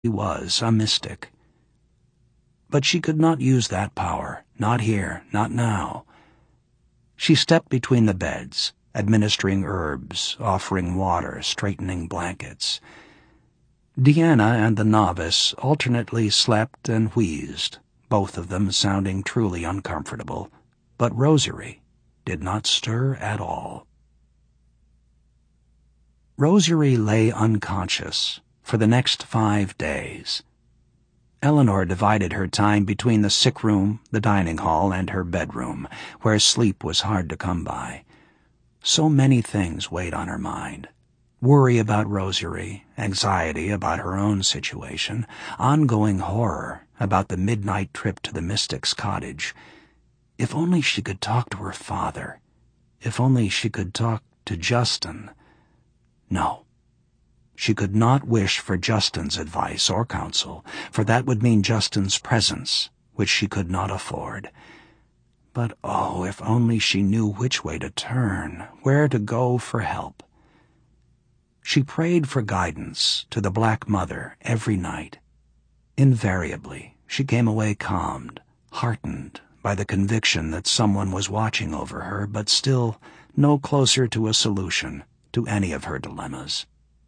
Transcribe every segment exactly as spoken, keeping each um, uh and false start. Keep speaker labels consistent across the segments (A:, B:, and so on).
A: He was a mystic. But she could not use that power, not here, not now. She stepped between the beds, administering herbs, offering water, straightening blankets. Deanna and the novice alternately slept and wheezed, both of them sounding truly uncomfortable, but Rosary did not stir at all. Rosary lay unconscious for the next five days. Eleanor divided her time between the sick room, the dining hall, and her bedroom, where sleep was hard to come by. So many things weighed on her mind. Worry about Rosary, anxiety about her own situation, ongoing horror about the midnight trip to the mystic's cottage. If only she could talk to her father. If only she could talk to Justin. No. She could not wish for Justin's advice or counsel, for that would mean Justin's presence, which she could not afford. But oh, if only she knew which way to turn, where to go for help. She prayed for guidance to the Black Mother every night. Invariably, she came away calmed, heartened by the conviction that someone was watching over her, but still no closer to a solution to any of her dilemmas.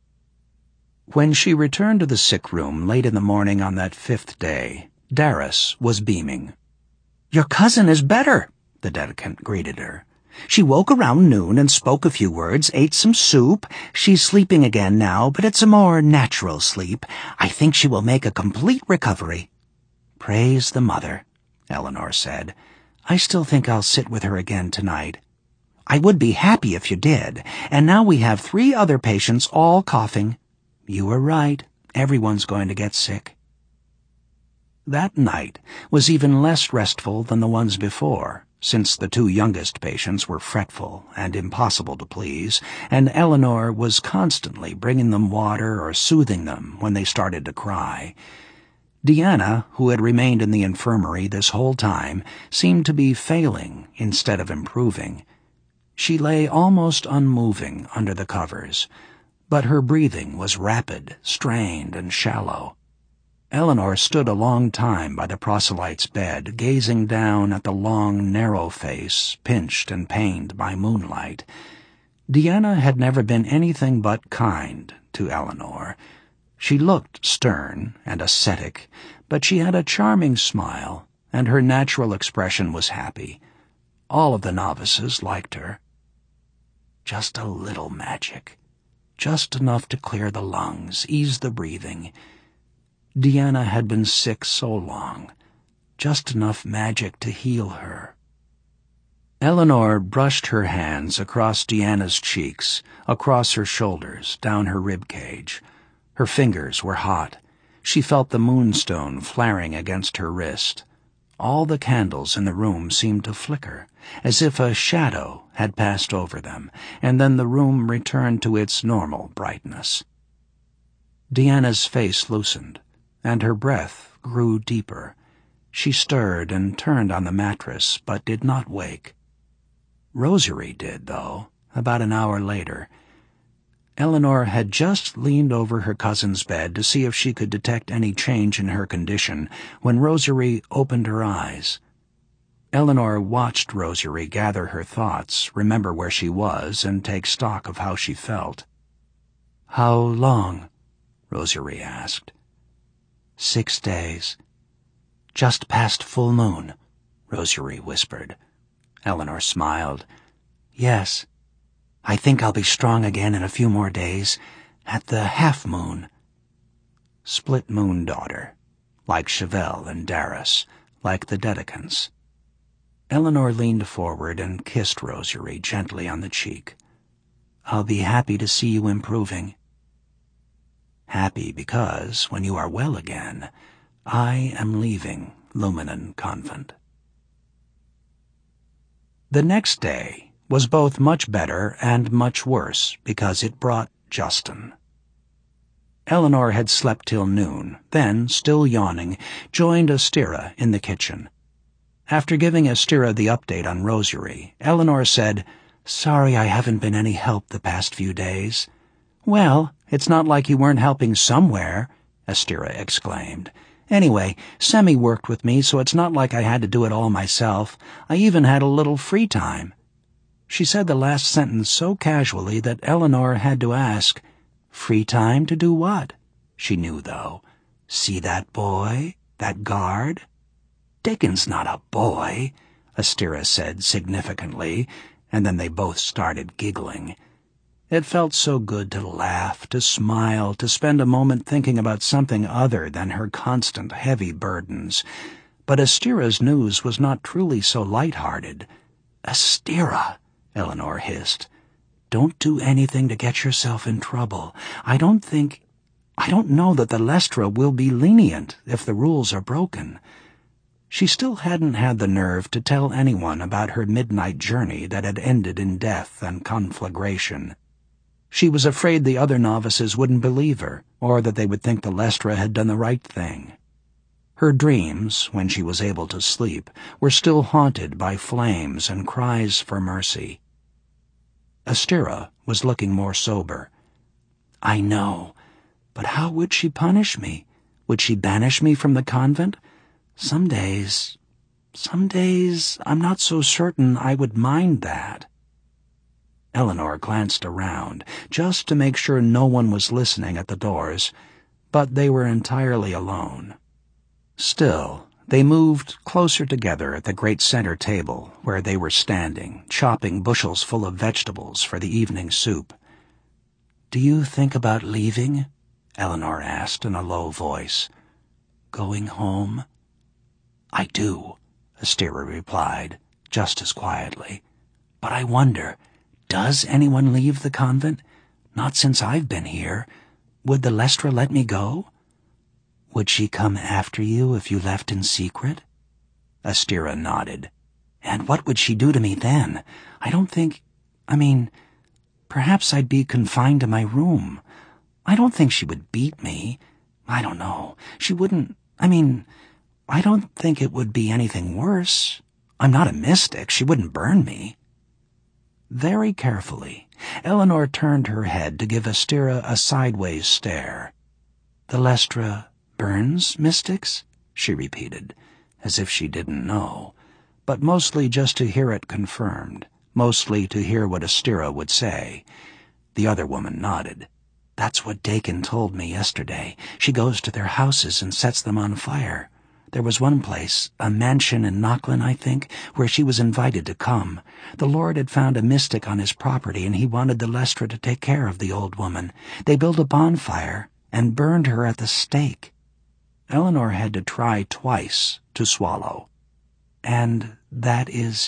A: When she returned to the sick room late in the morning on that fifth day, Darris was beaming. "Your cousin is better," the dedicant greeted her. "She woke around noon and spoke a few words, ate some soup. She's sleeping again now, but it's a more natural sleep. I think she will make a complete recovery." "Praise the Mother," Eleanor said. "I still think I'll sit with her again tonight." "I would be happy if you did. And now we have three other patients all coughing." "You were right. Everyone's going to get sick." That night was even less restful than the ones before, since the two youngest patients were fretful and impossible to please, and Eleanor was constantly bringing them water or soothing them when they started to cry. Deanna, who had remained in the infirmary this whole time, seemed to be failing instead of improving. She lay almost unmoving under the covers, but her breathing was rapid, strained, and shallow. Eleanor stood a long time by the proselyte's bed, gazing down at the long, narrow face, pinched and pained by moonlight. Deanna had never been anything but kind to Eleanor. She looked stern and ascetic, but she had a charming smile, and her natural expression was happy. All of the novices liked her. Just a little magic. Just enough to clear the lungs, ease the breathing. Deanna had been sick so long. Just enough magic to heal her. Eleanor brushed her hands across Deanna's cheeks, across her shoulders, down her rib cage. Her fingers were hot. She felt the moonstone flaring against her wrist. All the candles in the room seemed to flicker, as if a shadow had passed over them, and then the room returned to its normal brightness. Deanna's face loosened, and her breath grew deeper. She stirred and turned on the mattress, but did not wake. Rosary did, though, about an hour later. Eleanor had just leaned over her cousin's bed to see if she could detect any change in her condition when Rosary opened her eyes. Eleanor watched Rosary gather her thoughts, remember where she was, and take stock of how she felt. "How long?" Rosary asked. "Six days. Just past full moon," Rosary whispered. Eleanor smiled. "Yes. I think I'll be strong again in a few more days, at the half-moon." Split moon daughter, like Chevelle and Darris, like the Dedicants. Eleanor leaned forward and kissed Rosary gently on the cheek. "I'll be happy to see you improving." "Happy because, when you are well again, I am leaving Luminen Convent." The next day was both much better and much worse because it brought Justin. Eleanor had slept till noon, then, still yawning, joined Astira in the kitchen. After giving Astira the update on Rosary, Eleanor said, "Sorry I haven't been any help the past few days." "Well, it's not like you weren't helping somewhere," Astera exclaimed. "Anyway, Semi worked with me, so it's not like I had to do it all myself. I even had a little free time." She said the last sentence so casually that Eleanor had to ask, "Free time to do what?" She knew, though. "See that boy? That guard?" "Dakin's not a boy," Astera said significantly, and then they both started giggling. It felt so good to laugh, to smile, to spend a moment thinking about something other than her constant heavy burdens. But Astera's news was not truly so light-hearted. "Astera," Eleanor hissed, "don't do anything to get yourself in trouble. I don't think... I don't know that the Lestra will be lenient if the rules are broken." She still hadn't had the nerve to tell anyone about her midnight journey that had ended in death and conflagration. She was afraid the other novices wouldn't believe her, or that they would think the Lestra had done the right thing. Her dreams, when she was able to sleep, were still haunted by flames and cries for mercy. Astera was looking more sober. "I know, but how would she punish me? Would she banish me from the convent? Some days, some days, I'm not so certain I would mind that." Eleanor glanced around, just to make sure no one was listening at the doors, but they were entirely alone. Still, they moved closer together at the great center table where they were standing, chopping bushels full of vegetables for the evening soup. "Do you think about leaving?" Eleanor asked in a low voice. "Going home?" "I do," Astera replied, just as quietly. "But I wonder, does anyone leave the convent? Not since I've been here. Would the Lestra let me go?" "Would she come after you if you left in secret?" Astera nodded. "And what would she do to me then? I don't think... I mean, perhaps I'd be confined to my room. I don't think she would beat me. I don't know. She wouldn't... I mean, I don't think it would be anything worse. I'm not a mystic. She wouldn't burn me." Very carefully, Eleanor turned her head to give Astera a sideways stare. "The Lestra burns mystics?" she repeated, as if she didn't know, but mostly just to hear it confirmed, mostly to hear what Astera would say. The other woman nodded. "That's what Dakin told me yesterday. She goes to their houses and sets them on fire. There was one place, a mansion in Nochlin, I think, where she was invited to come. The Lord had found a mystic on his property, and he wanted the Lestra to take care of the old woman. They built a bonfire and burned her at the stake." Eleanor had to try twice to swallow. "And that is...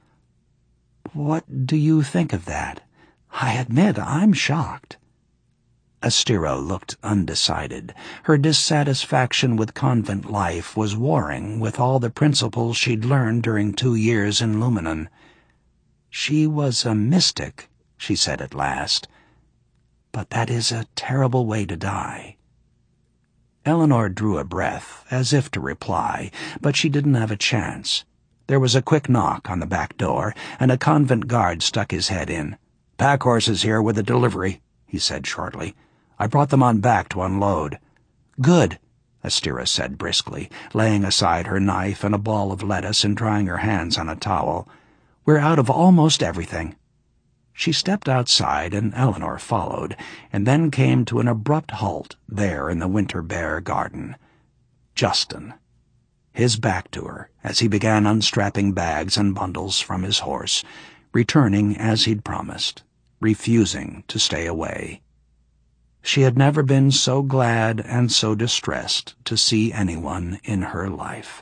A: What do you think of that? I admit I'm shocked." Astera looked undecided. Her dissatisfaction with convent life was warring with all the principles she'd learned during two years in Luminon. "She was a mystic," she said at last. "But that is a terrible way to die." Eleanor drew a breath, as if to reply, but she didn't have a chance. There was a quick knock on the back door, and a convent guard stuck his head in. "Pack horses here with a delivery," he said shortly. "I brought them on back to unload." "Good," Astera said briskly, laying aside her knife and a ball of lettuce and drying her hands on a towel. "We're out of almost everything." She stepped outside, and Eleanor followed, and then came to an abrupt halt there in the winter bare garden. Justin. His back to her as he began unstrapping bags and bundles from his horse, returning as he'd promised, refusing to stay away. She had never been so glad and so distressed to see anyone in her life.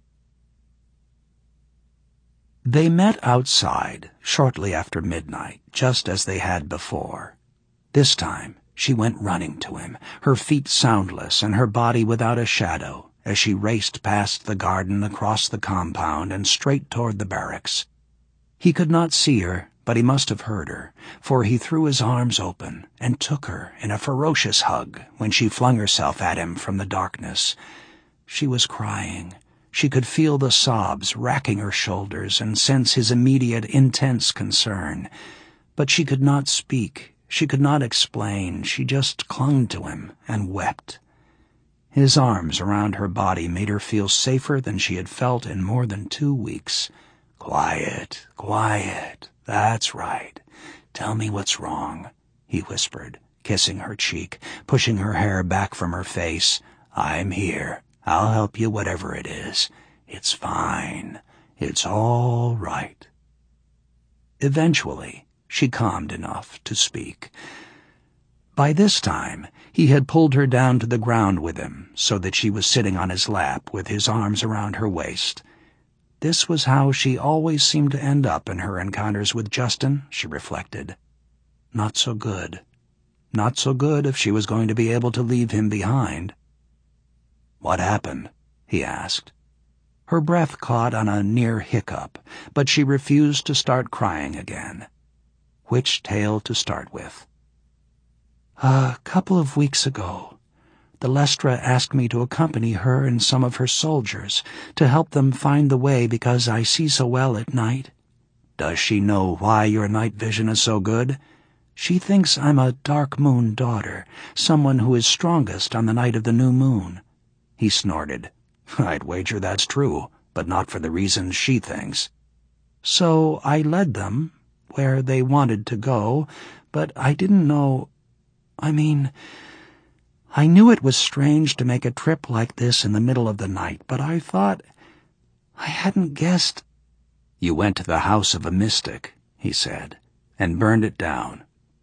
A: They met outside shortly after midnight, just as they had before. This time she went running to him, her feet soundless and her body without a shadow, as she raced past the garden, across the compound, and straight toward the barracks. He could not see her, but he must have heard her, for he threw his arms open and took her in a ferocious hug when she flung herself at him from the darkness. She was crying. She could feel the sobs racking her shoulders and sense his immediate, intense concern. But she could not speak. She could not explain. She just clung to him and wept. His arms around her body made her feel safer than she had felt in more than two weeks. "Quiet, quiet. That's right. Tell me what's wrong," he whispered, kissing her cheek, pushing her hair back from her face. "I'm here. I'll help you whatever it is. It's fine. It's all right." Eventually, she calmed enough to speak. By this time, he had pulled her down to the ground with him so that she was sitting on his lap with his arms around her waist. This was how she always seemed to end up in her encounters with Justin, she reflected. Not so good. Not so good if she was going to be able to leave him behind. "What happened?" he asked. Her breath caught on a near hiccup, but she refused to start crying again. Which tale to start with? "A couple of weeks ago, the Lestra asked me to accompany her and some of her soldiers to help them find the way because I see so well at night." "Does she know why your night vision is so good?" "She thinks I'm a Dark Moon daughter, someone who is strongest on the night of the new moon." He snorted. "I'd wager that's true, but not for the reasons she thinks." "So I led them where they wanted to go, but I didn't know... I mean, I knew it was strange to make a trip like this in the middle of the night, but I thought... I hadn't guessed..." "You went to the house of a mystic," he said, "and burned it down."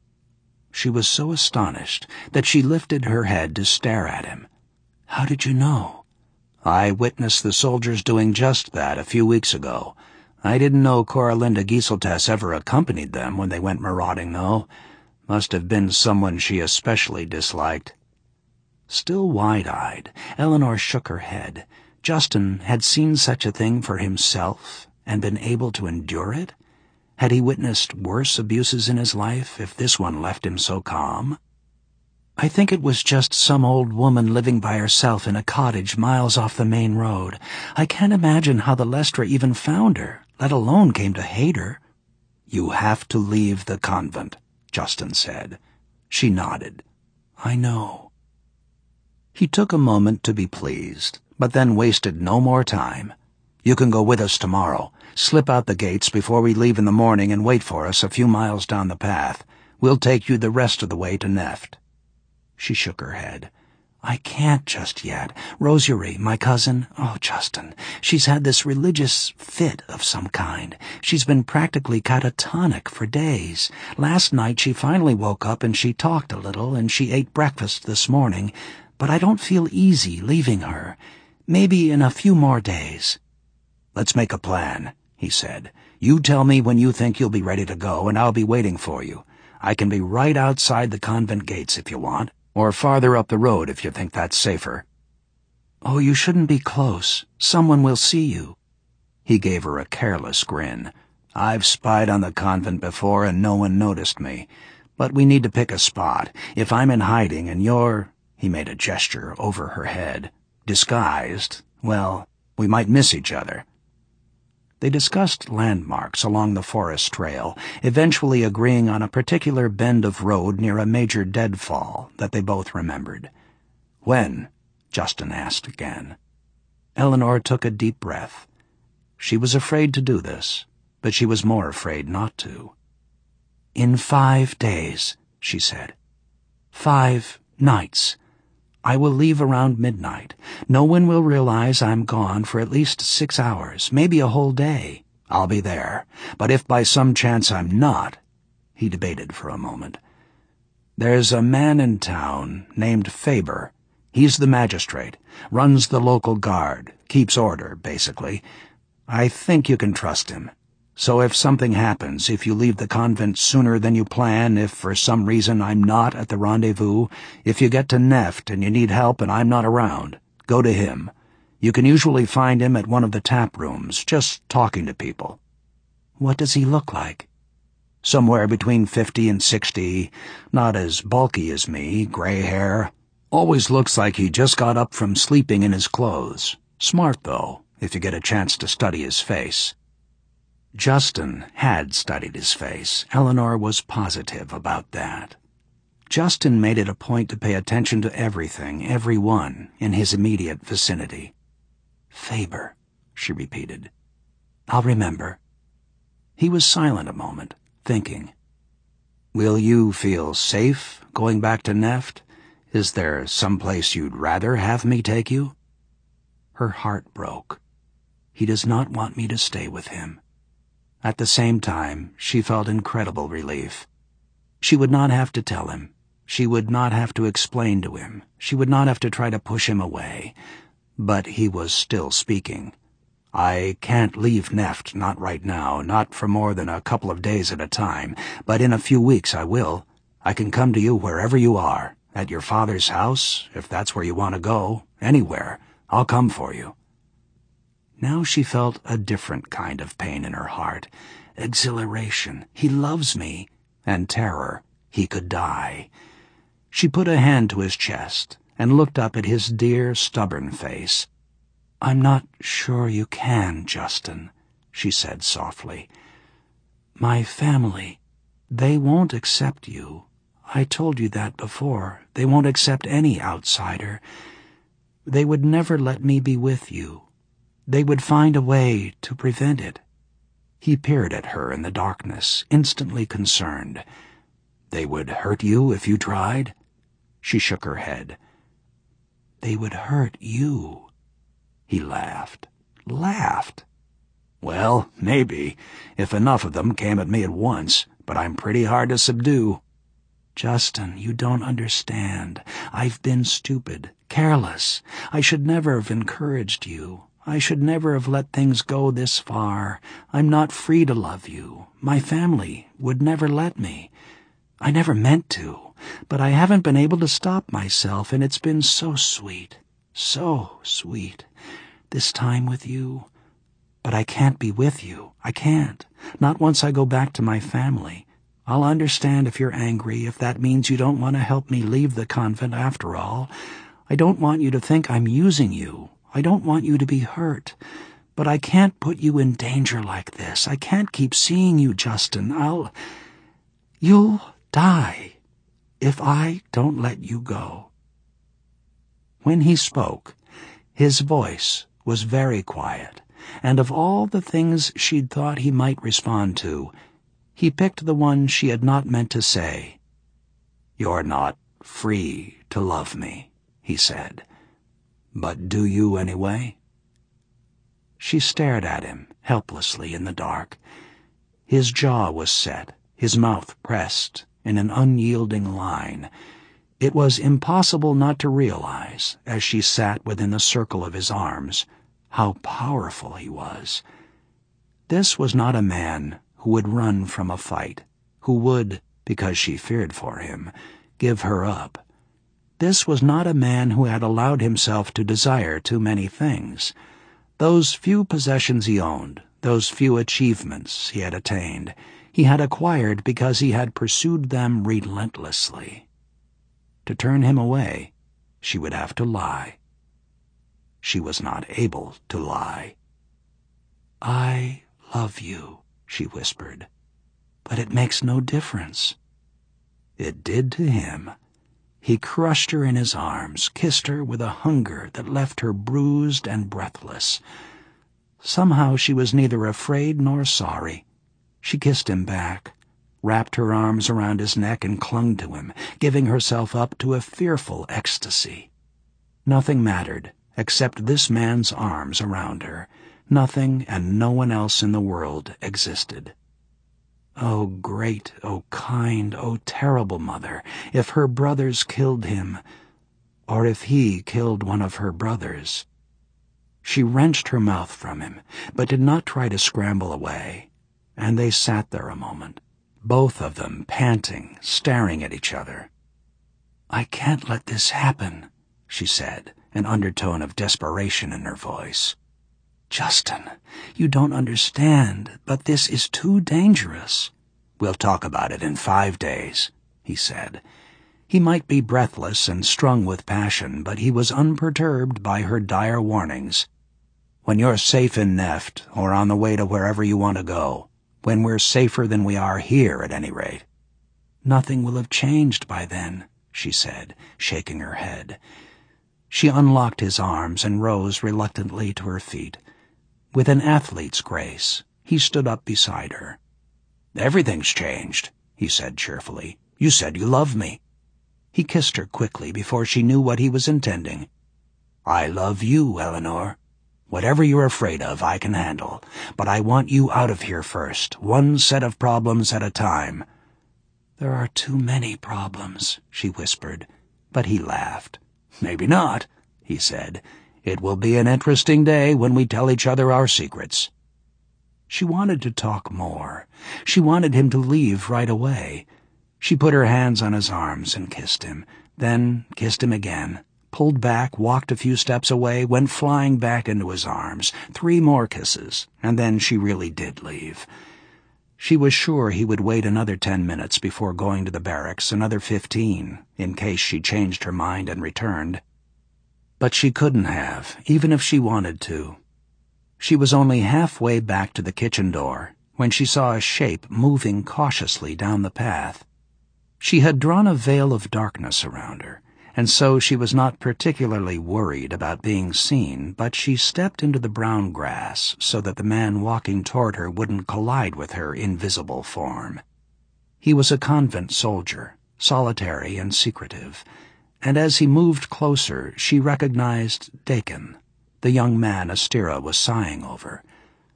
A: She was so astonished that she lifted her head to stare at him. "How did you know?" "I witnessed the soldiers doing just that a few weeks ago. I didn't know Coralinda Gieseltess ever accompanied them when they went marauding, though. Must have been someone she especially disliked." Still wide-eyed, Eleanor shook her head. Justin had seen such a thing for himself and been able to endure it? Had he witnessed worse abuses in his life if this one left him so calm? "I think it was just some old woman living by herself in a cottage miles off the main road. I can't imagine how the Lestra even found her, let alone came to hate her." "You have to leave the convent," Justin said. She nodded. "I know." He took a moment to be pleased, but then wasted no more time. "You can go with us tomorrow. Slip out the gates before we leave in the morning and wait for us a few miles down the path. We'll take you the rest of the way to Neft." She shook her head. "I can't just yet. Rosary, my cousin, oh, Justin, she's had this religious fit of some kind. She's been practically catatonic for days. Last night she finally woke up and she talked a little and she ate breakfast this morning, but I don't feel easy leaving her. Maybe in a few more days." "Let's make a plan," he said. "You tell me when you think you'll be ready to go, and I'll be waiting for you. I can be right outside the convent gates if you want, or farther up the road if you think that's safer." "Oh, you shouldn't be close. Someone will see you." He gave her a careless grin. "I've spied on the convent before and no one noticed me. But we need to pick a spot. If I'm in hiding and you're—" he made a gesture over her head, "disguised, well, we might miss each other." They discussed landmarks along the forest trail, eventually agreeing on a particular bend of road near a major deadfall that they both remembered. "When?" Justin asked again. Eleanor took a deep breath. She was afraid to do this, but she was more afraid not to. "In five days," she said. "Five nights. I will leave around midnight. No one will realize I'm gone for at least six hours, maybe a whole day. I'll be there. But if by some chance I'm not—" he debated for a moment. "There's a man in town named Faber. He's the magistrate, runs the local guard, keeps order, basically. I think you can trust him. So if something happens, if you leave the convent sooner than you plan, if for some reason I'm not at the rendezvous, if you get to Neft and you need help and I'm not around, go to him. You can usually find him at one of the tap rooms, just talking to people." "What does he look like?" "Somewhere between fifty and sixty, not as bulky as me, gray hair. Always looks like he just got up from sleeping in his clothes. Smart, though, if you get a chance to study his face." Justin had studied his face. Eleanor was positive about that. Justin made it a point to pay attention to everything, everyone, in his immediate vicinity. "Faber," she repeated. "I'll remember." He was silent a moment, thinking. "Will you feel safe going back to Neft? Is there some place you'd rather have me take you?" Her heart broke. He does not want me to stay with him. At the same time, she felt incredible relief. She would not have to tell him. She would not have to explain to him. She would not have to try to push him away. But he was still speaking. "I can't leave Neft, not right now, not for more than a couple of days at a time, but in a few weeks I will. I can come to you wherever you are, at your father's house, if that's where you want to go, anywhere. I'll come for you." Now she felt a different kind of pain in her heart. Exhilaration. He loves me. And terror. He could die. She put a hand to his chest and looked up at his dear, stubborn face. "I'm not sure you can, Justin," she said softly. "My family, they won't accept you. I told you that before. They won't accept any outsider. They would never let me be with you. They would find a way to prevent it." He peered at her in the darkness, instantly concerned. "They would hurt you if you tried?" She shook her head. "They would hurt you." He laughed. Laughed? "Well, maybe, if enough of them came at me at once, but I'm pretty hard to subdue." "Justin, you don't understand. I've been stupid, careless. I should never have encouraged you. I should never have let things go this far. I'm not free to love you. My family would never let me. I never meant to, but I haven't been able to stop myself, and it's been so sweet, so sweet, this time with you. But I can't be with you. I can't. Not once I go back to my family. I'll understand if you're angry, if that means you don't want to help me leave the convent after all. I don't want you to think I'm using you. I don't want you to be hurt. But I can't put you in danger like this. I can't keep seeing you, Justin. I'll... You'll die if I don't let you go." When he spoke, his voice was very quiet, and of all the things she'd thought he might respond to, he picked the one she had not meant to say. "You're not free to love me," he said. "But do you anyway?" She stared at him, helplessly in the dark. His jaw was set, his mouth pressed in an unyielding line. It was impossible not to realize, as she sat within the circle of his arms, how powerful he was. This was not a man who would run from a fight, who would, because she feared for him, give her up. This was not a man who had allowed himself to desire too many things. Those few possessions he owned, those few achievements he had attained, he had acquired because he had pursued them relentlessly. To turn him away, she would have to lie. She was not able to lie. "I love you," she whispered, "but it makes no difference." It did to him. He crushed her in his arms, kissed her with a hunger that left her bruised and breathless. Somehow she was neither afraid nor sorry. She kissed him back, wrapped her arms around his neck and clung to him, giving herself up to a fearful ecstasy. Nothing mattered except this man's arms around her. Nothing and no one else in the world existed. Oh, great, oh, kind, oh, terrible mother, if her brothers killed him, or if he killed one of her brothers. She wrenched her mouth from him, but did not try to scramble away, and they sat there a moment, both of them panting, staring at each other. "I can't let this happen," she said, an undertone of desperation in her voice. "Justin, you don't understand, but this is too dangerous." "We'll talk about it in five days," he said. He might be breathless and strung with passion, but he was unperturbed by her dire warnings. "When you're safe in Neft, or on the way to wherever you want to go, when we're safer than we are here, at any rate." "Nothing will have changed by then," she said, shaking her head. She unlocked his arms and rose reluctantly to her feet. With an athlete's grace, he stood up beside her. "Everything's changed," he said cheerfully. "You said you loved me." He kissed her quickly before she knew what he was intending. "I love you, Eleanor. Whatever you're afraid of, I can handle. But I want you out of here first, one set of problems at a time." "There are too many problems," she whispered, but he laughed. "Maybe not," he said. "It will be an interesting day when we tell each other our secrets." She wanted to talk more. She wanted him to leave right away. She put her hands on his arms and kissed him, then kissed him again, pulled back, walked a few steps away, went flying back into his arms, three more kisses, and then she really did leave. She was sure he would wait another ten minutes before going to the barracks, another fifteen, in case she changed her mind and returned. But she couldn't have, even if she wanted to. She was only halfway back to the kitchen door when she saw a shape moving cautiously down the path. She had drawn a veil of darkness around her, and so she was not particularly worried about being seen, but she stepped into the brown grass so that the man walking toward her wouldn't collide with her invisible form. He was a convent soldier, solitary and secretive, and as he moved closer she recognized Dakin, the young man Astera was sighing over.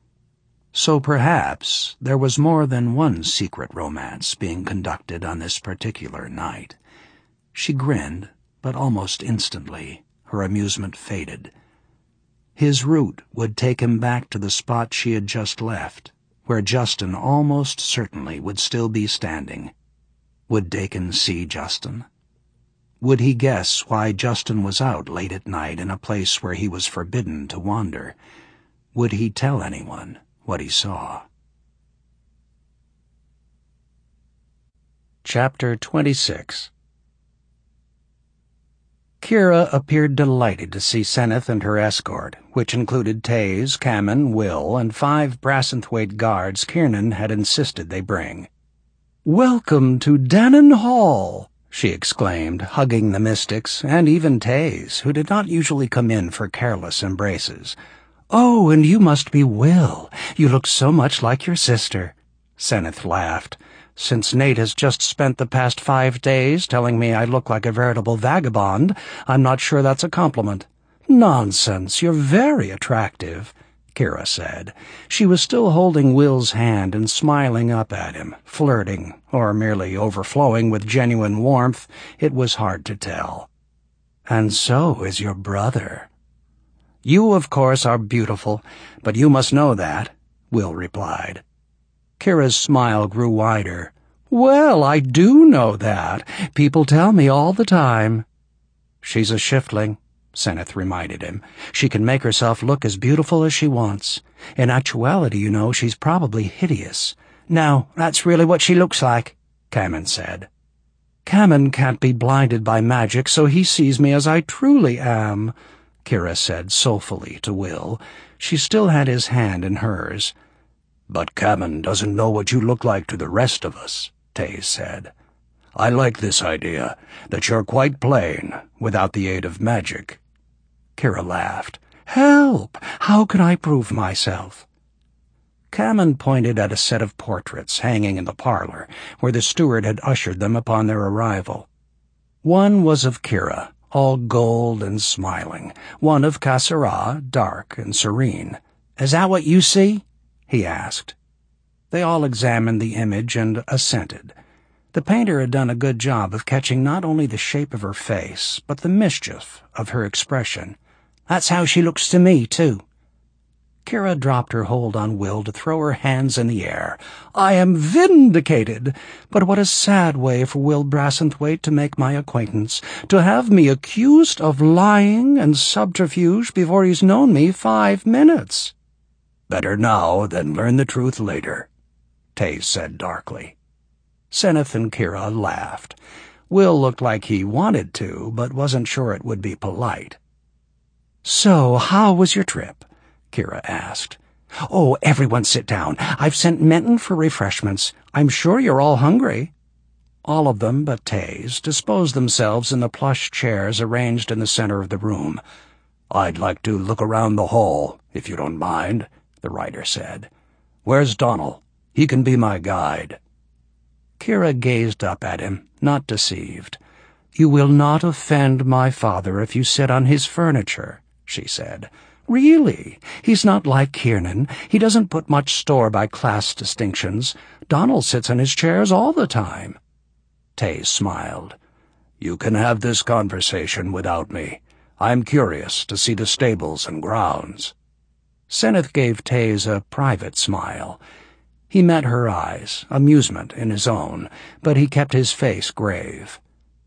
A: So perhaps there was more than one secret romance being conducted on this particular night. She grinned, but almost instantly her amusement faded. His route would take him back to the spot she had just left, where Justin almost certainly would still be standing. Would Dakin see Justin? Would he guess why Justin was out late at night in a place where he was forbidden to wander? Would he tell anyone what he saw? Chapter twenty-six. Kira appeared delighted to see Seneth and her escort, which included Taze, Kamen, Will, and five Brassenthwaite guards Kiernan had insisted they bring. "Welcome to Dannon Hall," she exclaimed, hugging the mystics, and even Taze, who did not usually come in for careless embraces. "Oh, and you must be Will. You look so much like your sister." Seneth laughed. "Since Nate has just spent the past five days telling me I look like a veritable vagabond, I'm not sure that's a compliment." "Nonsense, you're very attractive," Kira said. She was still holding Will's hand and smiling up at him, flirting, or merely overflowing with genuine warmth. It was hard to tell. "And so is your brother." "You, of course, are beautiful, but you must know that," Will replied. Kira's smile grew wider. "Well, I do know that. People tell me all the time." "She's a shiftling," Seneth reminded him. "She can make herself look as beautiful as she wants. In actuality, you know, she's probably hideous." "No, that's really what she looks like," Kamen said. "Kamen can't be blinded by magic, so he sees me as I truly am," Kira said soulfully to Will. She still had his hand in hers. "But Kamen doesn't know what you look like to the rest of us," Taze said. "I like this idea, that you're quite plain, without the aid of magic." Kira laughed. "Help! How can I prove myself?" Kamen pointed at a set of portraits hanging in the parlor, where the steward had ushered them upon their arrival. One was of Kira, all gold and smiling, one of Kasserah, dark and serene. "Is that what you see?" he asked. They all examined the image and assented. The painter had done a good job of catching not only the shape of her face, but the mischief of her expression. "That's how she looks to me, too." Kira dropped her hold on Will to throw her hands in the air. "I am vindicated! But what a sad way for Will Brassenthwaite to make my acquaintance, to have me accused of lying and subterfuge before he's known me five minutes." "Better now than learn the truth later," Taze said darkly. Seneth and Kira laughed. Will looked like he wanted to, but wasn't sure it would be polite. "So, how was your trip?" Kira asked. "Oh, everyone sit down. I've sent Menton for refreshments. I'm sure you're all hungry." All of them but Taze disposed themselves in the plush chairs arranged in the center of the room. "I'd like to look around the hall, if you don't mind," the writer said. "Where's Donald? He can be my guide." Kira gazed up at him, not deceived. "You will not offend my father if you sit on his furniture," she said. "Really, he's not like Kiernan. He doesn't put much store by class distinctions. Donald sits on his chairs all the time." Taze smiled. "You can have this conversation without me. I'm curious to see the stables and grounds." Seneth gave Taze a private smile. He met her eyes, amusement in his own, but he kept his face grave.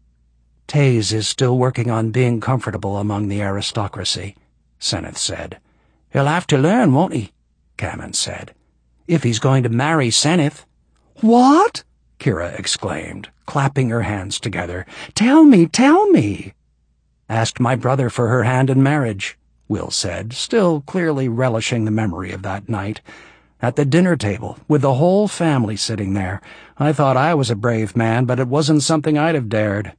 A: "Taze is still working on being comfortable among the aristocracy," Seneth said. "He'll have to learn, won't he?" Cammon said. "If he's going to marry Seneth." "What?" Kira exclaimed, clapping her hands together. "Tell me, tell me!" "Asked my brother for her hand in marriage," Will said, still clearly relishing the memory of that night. "At the dinner table, with the whole family sitting there. I thought I was a brave man, but it wasn't something I'd have dared."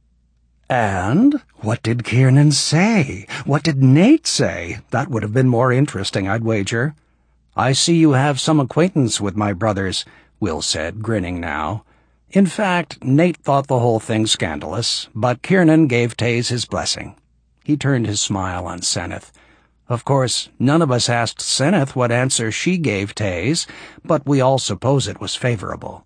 A: "And what did Kiernan say? What did Nate say? That would have been more interesting, I'd wager." "I see you have some acquaintance with my brothers," Will said, grinning now. In fact, Nate thought the whole thing scandalous, but Kiernan gave Taze his blessing. He turned his smile on Seneth. "Of course, none of us asked Seneth what answer she gave Taze, but we all suppose it was favorable."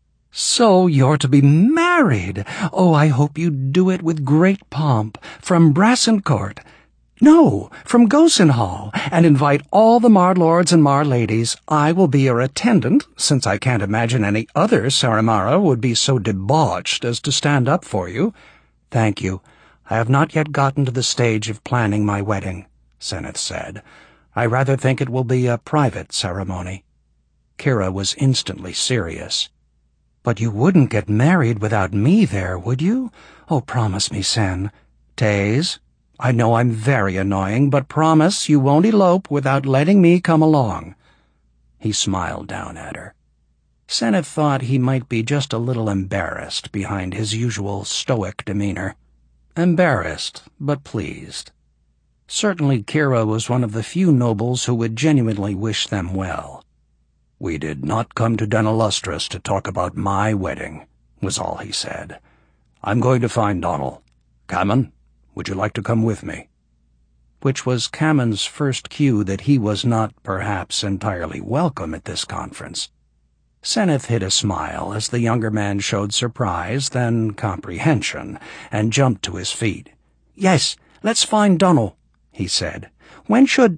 A: "So you're to be married! Oh, I hope you do it with great pomp, from Brassencourt. No, from Gosenhall, and invite all the Marlords and Marladies. I will be your attendant, since I can't imagine any other Saramara would be so debauched as to stand up for you." "Thank you. I have not yet gotten to the stage of planning my wedding," Seneth said. "I rather think it will be a private ceremony." Kira was instantly serious. "But you wouldn't get married without me there, would you? Oh, promise me, Sen. Taze, I know I'm very annoying, but promise you won't elope without letting me come along." He smiled down at her. Seneth thought he might be just a little embarrassed behind his usual stoic demeanor. Embarrassed, but pleased. Certainly Kira was one of the few nobles who would genuinely wish them well. "We did not come to Denalustris to talk about my wedding," was all he said. "I'm going to find Donald. Cammon, would you like to come with me?" Which was Cammon's first cue that he was not, perhaps, entirely welcome at this conference. Seneth hid a smile as the younger man showed surprise, then comprehension, and jumped to his feet. "Yes, let's find Donald," he said. "When should—"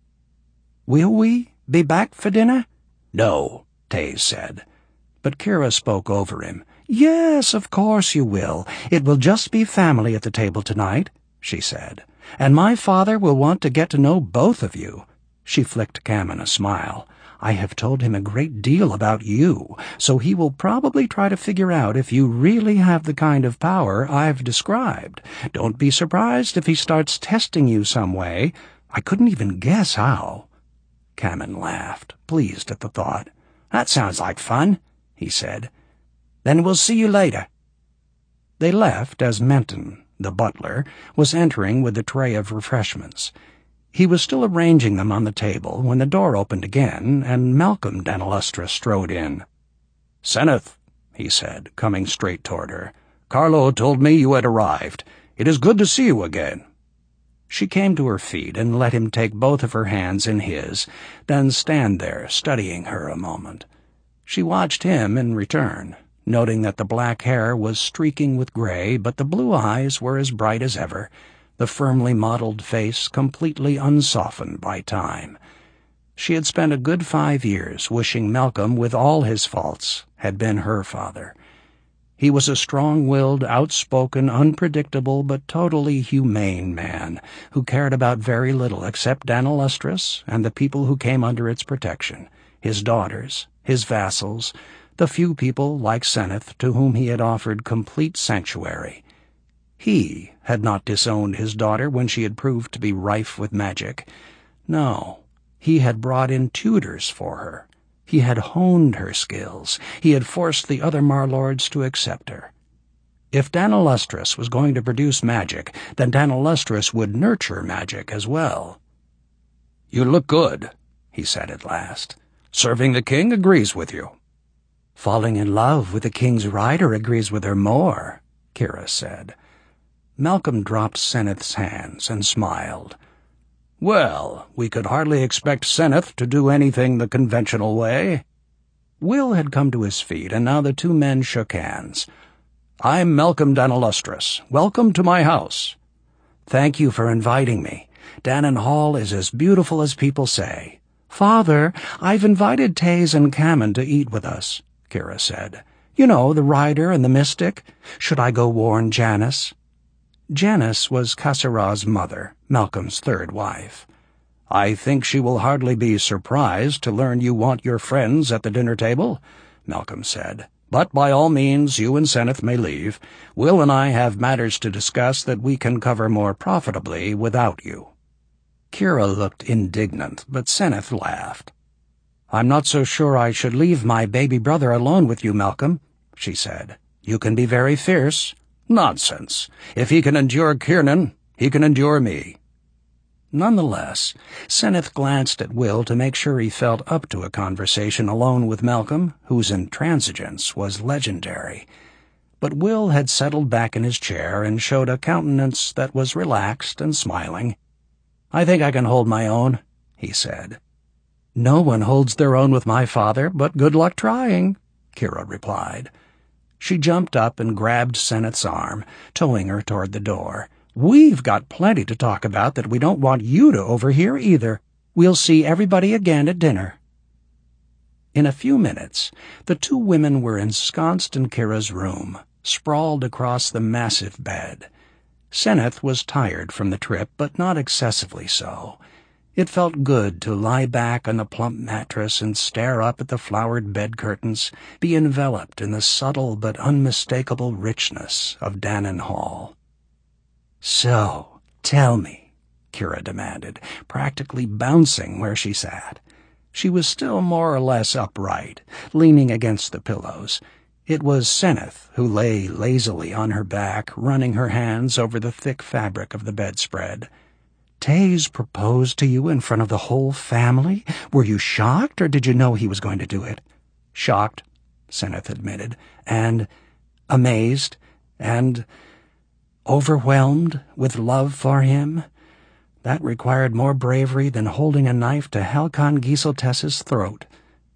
A: "Will we be back for dinner?" "No," Taze said. But Kira spoke over him. "Yes, of course you will. It will just be family at the table tonight," she said. "And my father will want to get to know both of you." She flicked Cammon a smile. "I have told him a great deal about you, so he will probably try to figure out if you really have the kind of power I've described. Don't be surprised if he starts testing you some way. I couldn't even guess how." Cammon laughed, pleased at the thought. "That sounds like fun," he said. "Then we'll see you later." They left as Menton, the butler, was entering with a tray of refreshments. He was still arranging them on the table when the door opened again, and Malcolm Denalustris strode in. "Seneth," he said, coming straight toward her, "Carlo told me you had arrived. It is good to see you again." She came to her feet and let him take both of her hands in his, then stand there studying her a moment. She watched him in return, noting that the black hair was streaking with gray, but the blue eyes were as bright as ever, the firmly modeled face completely unsoftened by time. She had spent a good five years wishing Malcolm, with all his faults, had been her father. He was a strong-willed, outspoken, unpredictable, but totally humane man who cared about very little except Denalustris and the people who came under its protection, his daughters, his vassals, the few people, like Seneth, to whom he had offered complete sanctuary. He had not disowned his daughter when she had proved to be rife with magic. No, he had brought in tutors for her. He had honed her skills. He had forced the other Marlords to accept her. If Dana Lustris was going to produce magic, then Dana Lustris would nurture magic as well. "You look good," he said at last. "Serving the king agrees with you." "Falling in love with the king's rider agrees with her more," Kira said. Malcolm dropped Seneth's hands and smiled. "Well, we could hardly expect Seneth to do anything the conventional way." Will had come to his feet, and now the two men shook hands. "I'm Malcolm Dana Lustris. Welcome to my house." "Thank you for inviting me. Dannon Hall is as beautiful as people say." "Father, I've invited Taze and Cammon to eat with us," Kira said. "You know, the rider and the mystic. Should I go warn Janice?" Janice was Kasserah's mother, Malcolm's third wife. "I think she will hardly be surprised to learn you want your friends at the dinner table," Malcolm said. "But by all means, you and Seneth may leave. Will and I have matters to discuss that we can cover more profitably without you." Kira looked indignant, but Seneth laughed. "I'm not so sure I should leave my baby brother alone with you, Malcolm," she said. "You can be very fierce." "Nonsense. If he can endure Kiernan, he can endure me." Nonetheless, Seneth glanced at Will to make sure he felt up to a conversation alone with Malcolm, whose intransigence was legendary. But Will had settled back in his chair and showed a countenance that was relaxed and smiling. "I think I can hold my own," he said. "No one holds their own with my father, but good luck trying," Kira replied. She jumped up and grabbed Seneth's arm, towing her toward the door. "We've got plenty to talk about that we don't want you to overhear either. We'll see everybody again at dinner." In a few minutes, the two women were ensconced in Kira's room, sprawled across the massive bed. Seneth was tired from the trip, but not excessively so. It felt good to lie back on the plump mattress and stare up at the flowered bed curtains, be enveloped in the subtle but unmistakable richness of Dannon Hall. "So, tell me," Kira demanded, practically bouncing where she sat. She was still more or less upright, leaning against the pillows. It was Seneth who lay lazily on her back, running her hands over the thick fabric of the bedspread. "Taze proposed to you in front of the whole family? Were you shocked, or did you know he was going to do it?" "Shocked," Seneth admitted, "and amazed, and overwhelmed with love for him. That required more bravery than holding a knife to Halcon Giseltess's throat.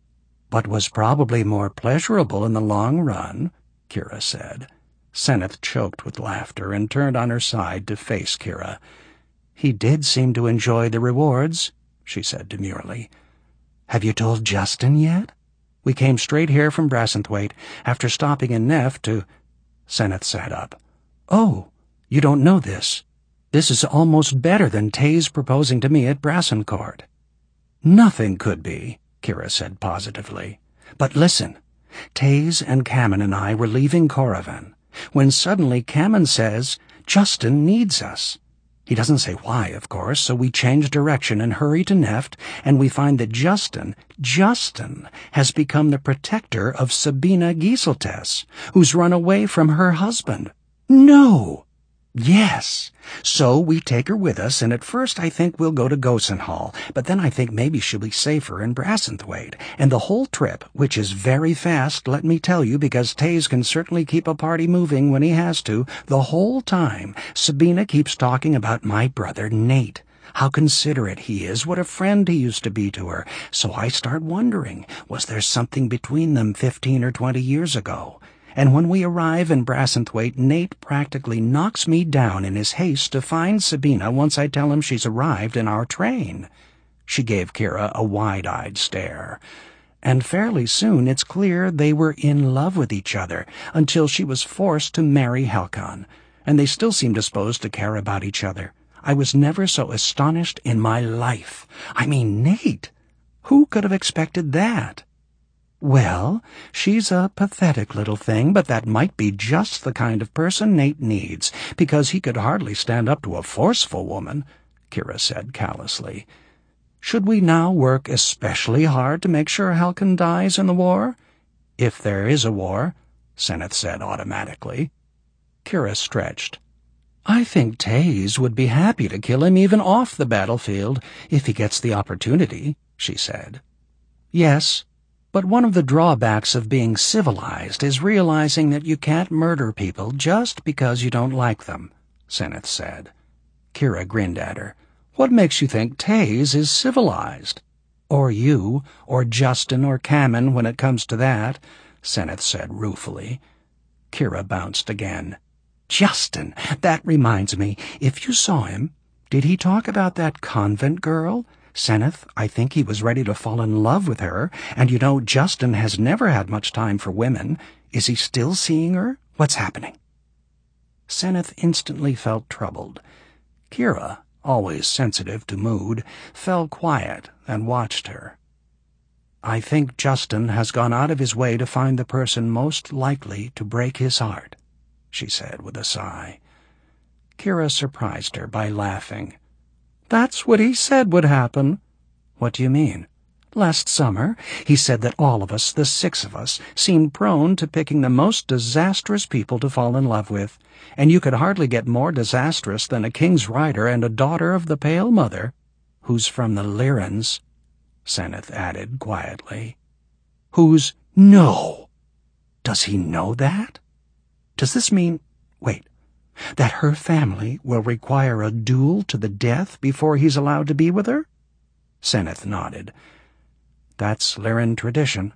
A: But was probably more pleasurable in the long run," Kira said. Seneth choked with laughter and turned on her side to face Kira. "He did seem to enjoy the rewards," she said demurely. "Have you told Justin yet? We came straight here from Brassenthwaite after stopping in Neff to—" Seneth sat up. "Oh, you don't know this. This is almost better than Taze proposing to me at Brassencourt." "Nothing could be," Kira said positively. "But listen, Taze and Cammon and I were leaving Coravan, when suddenly Cammon says, 'Justin needs us.' He doesn't say why, of course, so we change direction and hurry to Neft, and we find that Justin, Justin, has become the protector of Sabina Giseltess, who's run away from her husband." "No!" "Yes. So we take her with us, and at first I think we'll go to Gosenhall, but then I think maybe she'll be safer in Brassenthwaite, and the whole trip, which is very fast, let me tell you, because Taze can certainly keep a party moving when he has to, the whole time Sabina keeps talking about my brother Nate. How considerate he is, what a friend he used to be to her. So I start wondering, was there something between them fifteen or twenty years ago? And when we arrive in Brassenthwaite, Nate practically knocks me down in his haste to find Sabina once I tell him she's arrived in our train." She gave Kira a wide-eyed stare. "And fairly soon it's clear they were in love with each other, until she was forced to marry Halcon, and they still seem disposed to care about each other. I was never so astonished in my life. I mean, Nate! Who could have expected that?" "Well, she's a pathetic little thing, but that might be just the kind of person Nate needs, because he could hardly stand up to a forceful woman," Kira said callously. "Should we now work especially hard to make sure Halcon dies in the war?" "If there is a war," Seneth said automatically. Kira stretched. I think Taze would be happy to kill him even off the battlefield if he gets the opportunity, she said. Yes, but one of the drawbacks of being civilized is realizing that you can't murder people just because you don't like them, Seneth said. Kira grinned at her. What makes you think Taze is civilized? Or you, or Justin, or Kamen when it comes to that, Seneth said ruefully. Kira bounced again. Justin, that reminds me, if you saw him, did he talk about that convent girl? Seneth, I think he was ready to fall in love with her, and you know Justin has never had much time for women. Is he still seeing her? What's happening? Seneth instantly felt troubled. Kira, always sensitive to mood, fell quiet and watched her. I think Justin has gone out of his way to find the person most likely to break his heart, she said with a sigh. Kira surprised her by laughing. That's what he said would happen. What do you mean? Last summer, he said that all of us, the six of us, seemed prone to picking the most disastrous people to fall in love with, and you could hardly get more disastrous than a king's rider and a daughter of the Pale Mother, who's from the Lyrans, Seneth added quietly. Who's no? Does he know that? Does this mean, wait, that her family will require a duel to the death before he's allowed to be with her? Seneth nodded. That's Lyran tradition.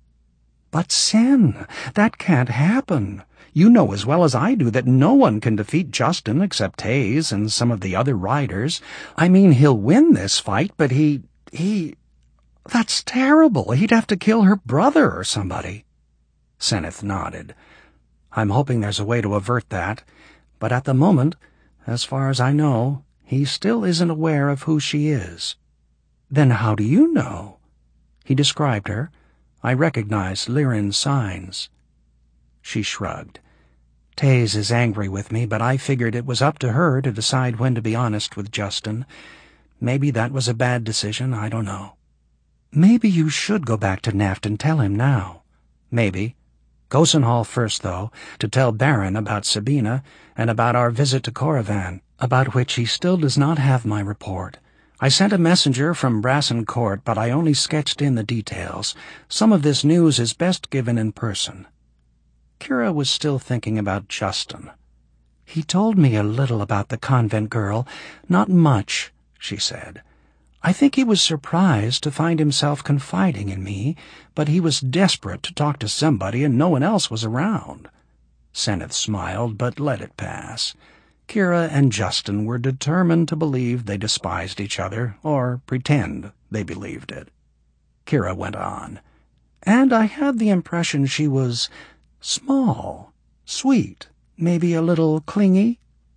A: But Sen, that can't happen. You know as well as I do that no one can defeat Justin except Taze and some of the other riders. I mean, he'll win this fight, but he... he... That's terrible. He'd have to kill her brother or somebody. Seneth nodded. I'm hoping there's a way to avert that, but at the moment, as far as I know, he still isn't aware of who she is. Then how do you know? He described her. I recognized Lyran's signs. She shrugged. Taze is angry with me, but I figured it was up to her to decide when to be honest with Justin. Maybe that was a bad decision, I don't know. Maybe you should go back to Neft and tell him now. Maybe. Gosenhall first, though, to tell Baron about Sabina and about our visit to Coravan, about which he still does not have my report. I sent a messenger from Brassen Court, but I only sketched in the details. Some of this news is best given in person. Kira was still thinking about Justin. He told me a little about the convent girl. Not much, she said. I think he was surprised to find himself confiding in me, but he was desperate to talk to somebody and no one else was around. Seneth smiled, but let it pass. Kira and Justin were determined to believe they despised each other, or pretend they believed it. Kira went on. And I had the impression she was small, sweet, maybe a little clingy.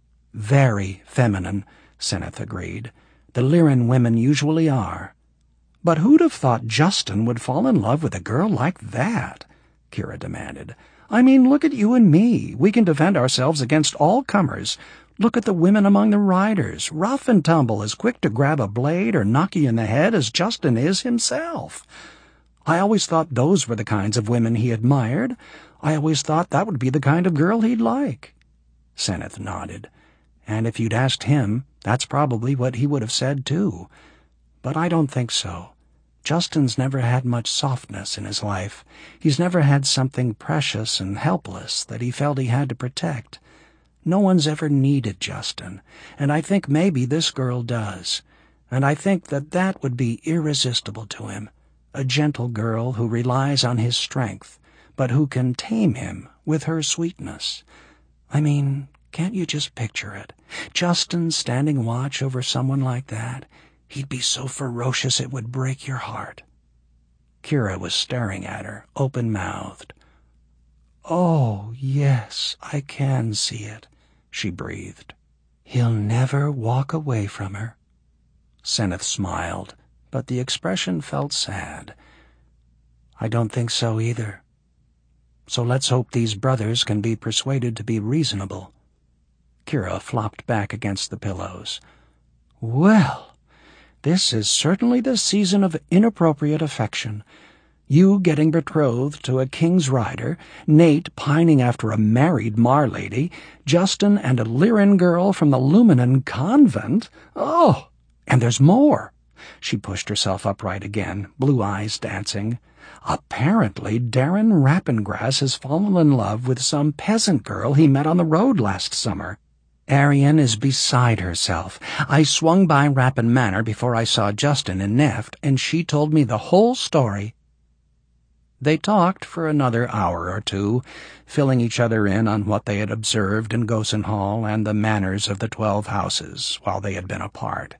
A: Very feminine, Seneth agreed. The Lyran women usually are. But who'd have thought Justin would fall in love with a girl like that? Kira demanded. I mean, look at you and me. We can defend ourselves against all comers. Look at the women among the riders, rough and tumble, as quick to grab a blade or knock you in the head as Justin is himself. I always thought those were the kinds of women he admired. I always thought that would be the kind of girl he'd like. Seneth nodded. And if you'd asked him, that's probably what he would have said, too. But I don't think so. Justin's never had much softness in his life. He's never had something precious and helpless that he felt he had to protect. No one's ever needed Justin, and I think maybe this girl does. And I think that that would be irresistible to him. A gentle girl who relies on his strength, but who can tame him with her sweetness. I mean, can't you just picture it? Justin standing watch over someone like that. He'd be so ferocious it would break your heart. Kira was staring at her, open-mouthed. Oh, yes, I can see it, she breathed. He'll never walk away from her. Seneth smiled, but the expression felt sad. I don't think so either. So let's hope these brothers can be persuaded to be reasonable. Kira flopped back against the pillows. Well, this is certainly the season of inappropriate affection. You getting betrothed to a king's rider, Nate pining after a married Marlady, Justin and a Lyran girl from the Luminan convent. Oh, and there's more. She pushed herself upright again, blue eyes dancing. Apparently, Darren Rappengrass has fallen in love with some peasant girl he met on the road last summer. Arian is beside herself. I swung by Rappin Manor before I saw Justin and Neft, and she told me the whole story. They talked for another hour or two, filling each other in on what they had observed in Gosen Hall and the manners of the Twelve Houses while they had been apart.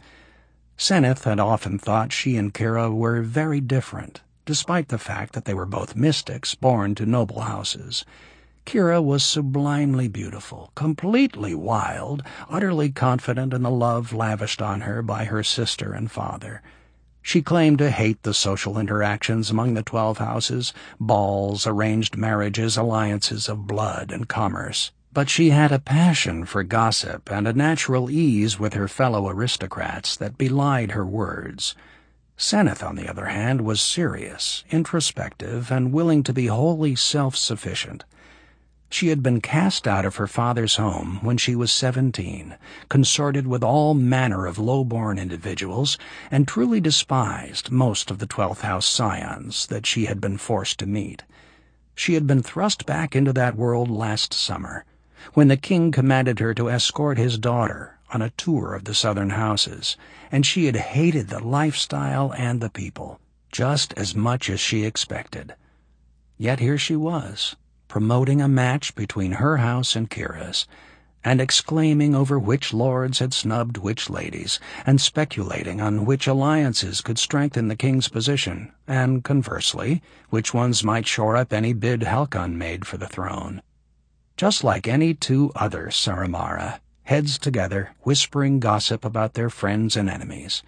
A: Seneth had often thought she and Kira were very different, despite the fact that they were both mystics born to noble houses. Kira was sublimely beautiful, completely wild, utterly confident in the love lavished on her by her sister and father. She claimed to hate the social interactions among the Twelve Houses, balls, arranged marriages, alliances of blood and commerce. But she had a passion for gossip and a natural ease with her fellow aristocrats that belied her words. Seneth, on the other hand, was serious, introspective, and willing to be wholly self-sufficient. She had been cast out of her father's home when she was seventeen, consorted with all manner of low-born individuals, and truly despised most of the Twelfth House scions that she had been forced to meet. She had been thrust back into that world last summer, when the king commanded her to escort his daughter on a tour of the southern houses, and she had hated the lifestyle and the people, just as much as she expected. Yet here she was, promoting a match between her house and Kira's, and exclaiming over which lords had snubbed which ladies, and speculating on which alliances could strengthen the king's position, and, conversely, which ones might shore up any bid Halcon made for the throne. Just like any two other Saramara, heads together, whispering gossip about their friends and enemies.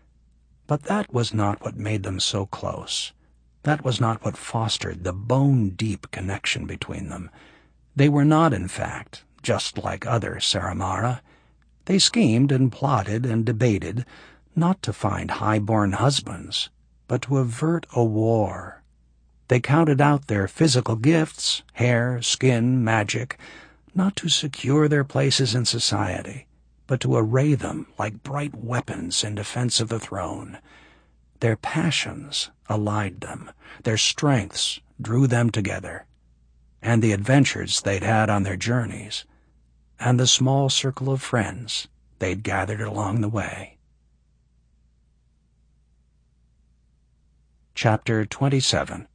A: But that was not what made them so close. That was not what fostered the bone-deep connection between them. They were not, in fact, just like other Saramara. They schemed and plotted and debated, not to find high-born husbands, but to avert a war. They counted out their physical gifts, hair, skin, magic, not to secure their places in society, but to array them like bright weapons in defense of the throne. Their passions allied them, their strengths drew them together, and the adventures they'd had on their journeys, and the small circle of friends they'd gathered along the way. Chapter twenty-seven.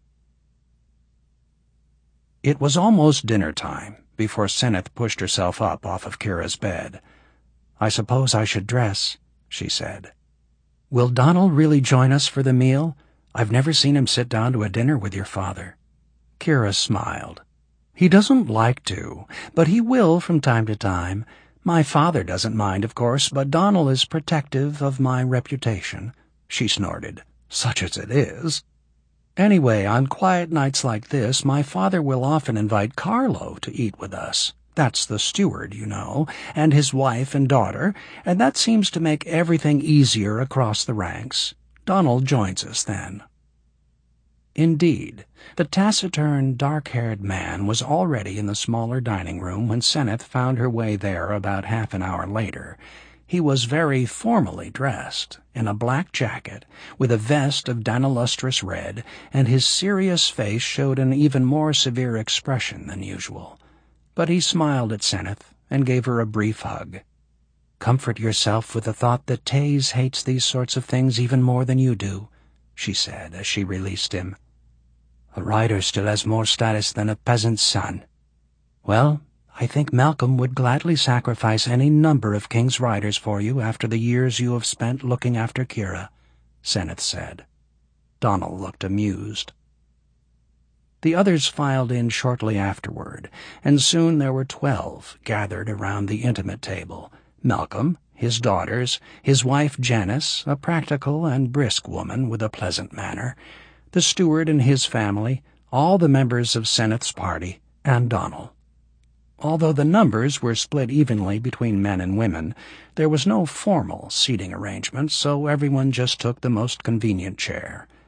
A: It was almost dinner time before Seneth pushed herself up off of Kira's bed. "I suppose I should dress," she said. "Will Donald really join us for the meal? I've never seen him sit down to a dinner with your father." Kira smiled. "He doesn't like to, but he will from time to time. My father doesn't mind, of course, but Donald is protective of my reputation." She snorted. "Such as it is. Anyway, on quiet nights like this, my father will often invite Carlo to eat with us. That's the steward, you know, and his wife and daughter, and that seems to make everything easier across the ranks. Donald joins us then." Indeed, the taciturn, dark-haired man was already in the smaller dining room when Seneth found her way there about half an hour later. He was very formally dressed, in a black jacket, with a vest of danalustrous red, and his serious face showed an even more severe expression than usual. But he smiled at Seneth and gave her a brief hug. "Comfort yourself with the thought that Taze hates these sorts of things even more than you do," she said as she released him. "A rider still has more status than a peasant's son. Well, I think Malcolm would gladly sacrifice any number of king's riders for you after the years you have spent looking after Kira," Seneth said. Donald looked amused. The others filed in shortly afterward, and soon there were twelve gathered around the intimate table. Malcolm, his daughters, his wife Janice, a practical and brisk woman with a pleasant manner, the steward and his family, all the members of Seneth's party, and Donald. Although the numbers were split evenly between men and women, there was no formal seating arrangement, so everyone just took the most convenient chair.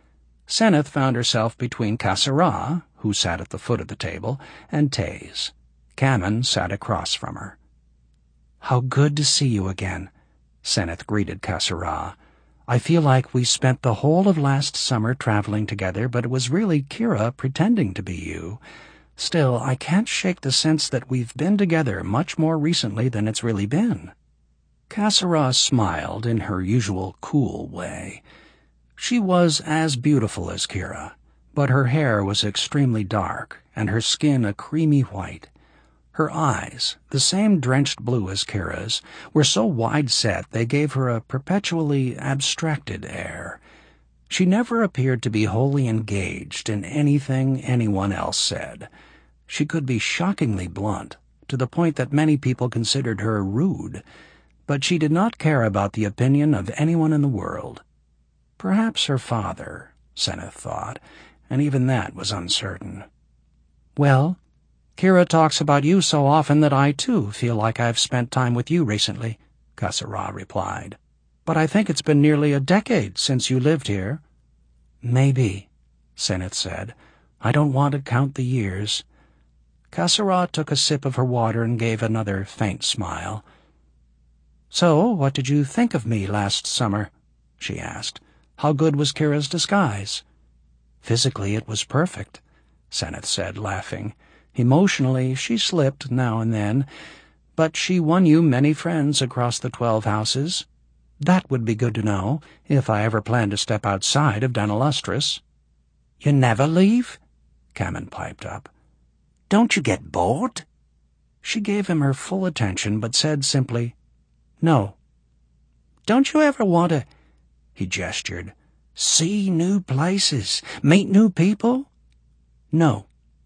A: Seneth found herself between Kasserah, who sat at the foot of the table, and Taze. Kamen sat across from her. "How good to see you again," Seneth greeted Kasserah. "I feel like we spent the whole of last summer traveling together, but it was really Kira pretending to be you. Still, I can't shake the sense that we've been together much more recently than it's really been." Kasserah smiled in her usual cool way. She was as beautiful as Kira, but her hair was extremely dark and her skin a creamy white. Her eyes, the same drenched blue as Kira's, were so wide-set they gave her a perpetually abstracted air. She never appeared to be wholly engaged in anything anyone else said. She could be shockingly blunt, to the point that many people considered her rude, but she did not care about the opinion of anyone in the world. Perhaps her father, Seneth thought, and even that was uncertain. "Well, Kira talks about you so often that I, too, feel like I've spent time with you recently," Kasserah replied. "But I think it's been nearly a decade since you lived here." "Maybe," Seneth said. "I don't want to count the years." Kasserah took a sip of her water and gave another faint smile. "So, what did you think of me last summer?" she asked. "How good was Kira's disguise?" "Physically, it was perfect," Seneth said, laughing. "Emotionally, she slipped now and then, but she won you many friends across the twelve houses. That would be good to know, if I ever plan to step outside of Danillustrous." "You never leave?" Kamen piped up. "Don't you get bored?" She gave him her full attention, but said simply, "No." "Don't you ever want to," he gestured, "see new places, meet new people?" "No."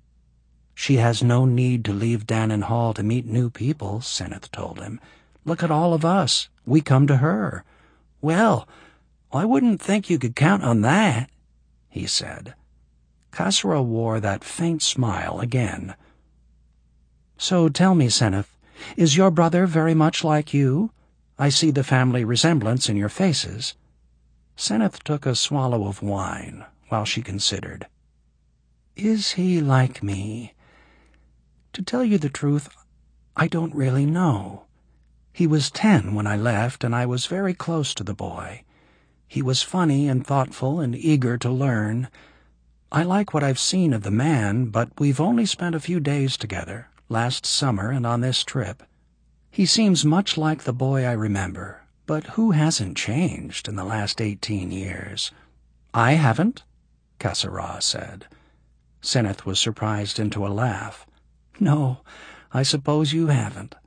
A: "She has no need to leave Danon Hall to meet new people," Seneth told him. "Look at all of us. We come to her." "Well, I wouldn't think you could count on that," he said. Kasserah wore that faint smile again. "So tell me, Seneth, is your brother very much like you? I see the family resemblance in your faces." Seneth took a swallow of wine while she considered. "Is he like me? To tell you the truth, I don't really know. He was ten when I left, and I was very close to the boy. He was funny and thoughtful and eager to learn. I like what I've seen of the man, but we've only spent a few days together, last summer and on this trip. He seems much like the boy I remember, but who hasn't changed in the last eighteen years?" "I haven't," Kasserah said. Seneth was surprised into a laugh. "No, I suppose you haven't."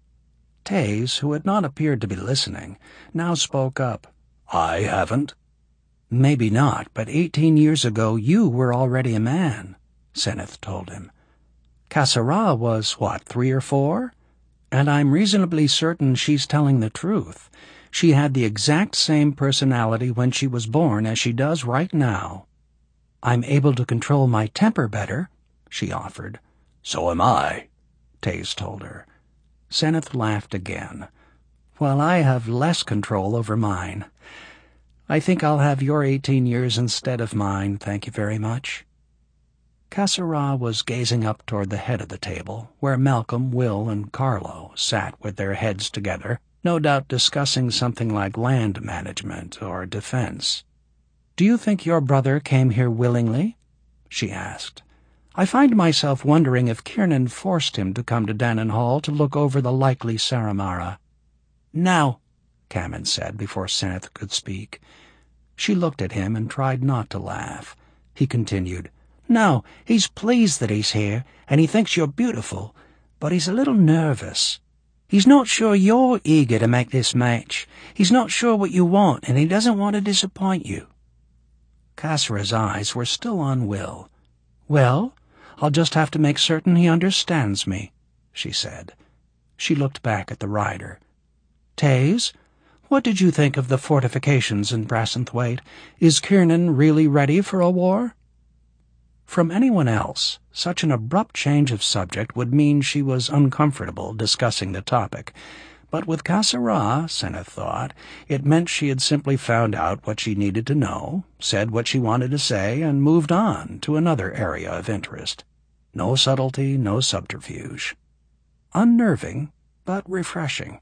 A: Taze, who had not appeared to be listening, now spoke up. "I haven't." "Maybe not, but eighteen years ago you were already a man," Seneth told him. "Kasserah was, what, three or four? And I'm reasonably certain she's telling the truth. She had the exact same personality when she was born as she does right now." "I'm able to control my temper better," she offered. "So am I," Taze told her. Seneth laughed again. "Well, I have less control over mine. I think I'll have your eighteen years instead of mine, thank you very much." Kasserah was gazing up toward the head of the table, where Malcolm, Will, and Carlo sat with their heads together, no doubt discussing something like land management or defense. "Do you think your brother came here willingly?" she asked. "I find myself wondering if Kiernan forced him to come to Danon Hall to look over the likely Saramara." "No," Kamen said before Seneth could speak. She looked at him and tried not to laugh. He continued, "No, he's pleased that he's here, and he thinks you're beautiful, but he's a little nervous. He's not sure you're eager to make this match. He's not sure what you want, and he doesn't want to disappoint you." Kasserah's eyes were still on Will. "Well, I'll just have to make certain he understands me," she said. She looked back at the rider. "Taze, what did you think of the fortifications in Brassenthwaite? Is Kiernan really ready for a war?" From anyone else, such an abrupt change of subject would mean she was uncomfortable discussing the topic, But with Kasserah, Seneth thought, it meant she had simply found out what she needed to know, said what she wanted to say, and moved on to another area of interest. No subtlety, no subterfuge. Unnerving, but refreshing.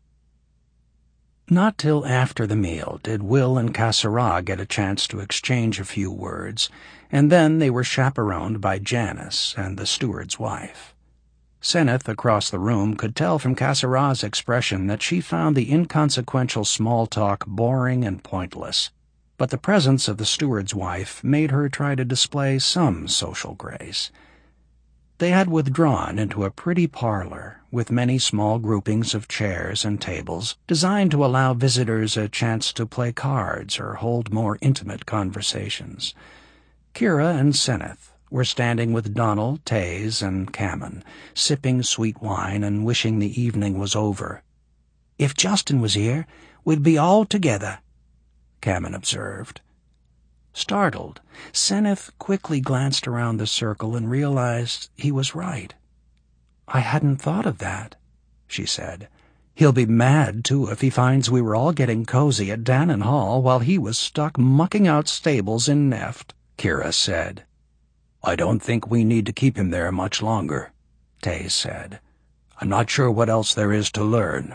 A: Not till after the meal did Will and Kasserah get a chance to exchange a few words, and then they were chaperoned by Janice and the steward's wife. Seneth across the room could tell from Kasserah's expression that she found the inconsequential small talk boring and pointless, but the presence of the steward's wife made her try to display some social grace. They had withdrawn into a pretty parlor with many small groupings of chairs and tables designed to allow visitors a chance to play cards or hold more intimate conversations. Kira and Seneth were standing with Donal, Taze, and Cammon, sipping sweet wine and wishing the evening was over.
B: "If Justin was here, we'd be all together,"
A: Cammon observed. Startled, Seneth quickly glanced around the circle and realized he was right. "I hadn't thought of that," she said. "He'll be mad, too, if he finds we were all getting cozy at Dannon Hall while he was stuck mucking out stables in Neft," Kira said.
C: "I don't think we need to keep him there much longer," Taze said. "I'm not sure what else there is to learn."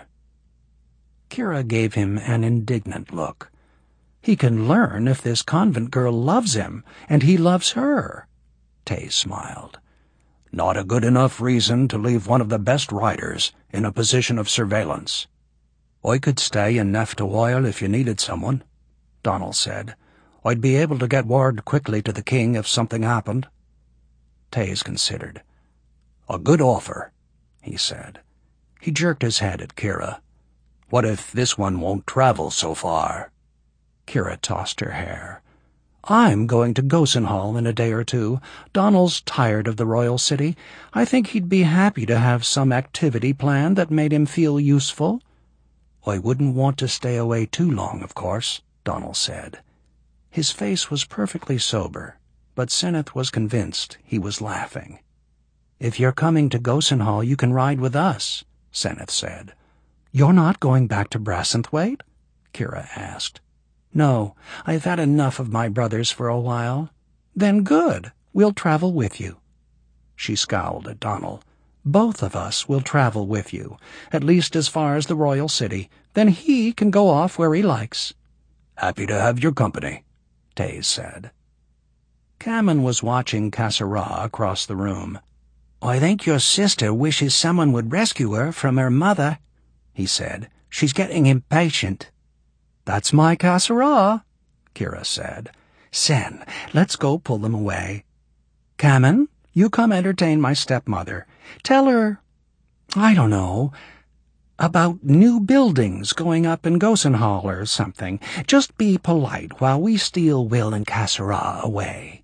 A: Kira gave him an indignant look. "He can learn if this convent girl loves him, and he loves her," Taze smiled.
C: "Not a good enough reason to leave one of the best riders in a position of surveillance."
A: "I could stay in Neft a while if you needed someone," Donal said. "I'd be able to get word quickly to the king if something happened." Taze considered.
C: "A good offer," he said.
A: He jerked his head at Kira.
C: "What if this one won't travel so far?"
A: Kira tossed her hair. "I'm going to Gosenhall in a day or two. Donal's tired of the royal city. I think he'd be happy to have some activity planned that made him feel useful." "I wouldn't want to stay away too long, of course," Donal said. His face was perfectly sober, but Seneth was convinced he was laughing. "If you're coming to Gosenhall, you can ride with us," Seneth said. "You're not going back to Brassenthwaite?" Kira asked. "No, I've had enough of my brothers for a while." "Then good. We'll travel with you." She scowled at Donal. "Both of us will travel with you, at least as far as the royal city. Then he can go off where he likes."
C: "Happy to have your company," Taze said.
A: Cammon was watching Kasserah across the room.
B: "I think your sister wishes someone would rescue her from her mother," he said. "She's getting impatient."
A: "That's my Kasserah," Kira said. "Sen, let's go pull them away. Cammon, you come entertain my stepmother. Tell her, I don't know, about new buildings going up in Gosenhall or something. Just be polite while we steal Will and Kasserah away."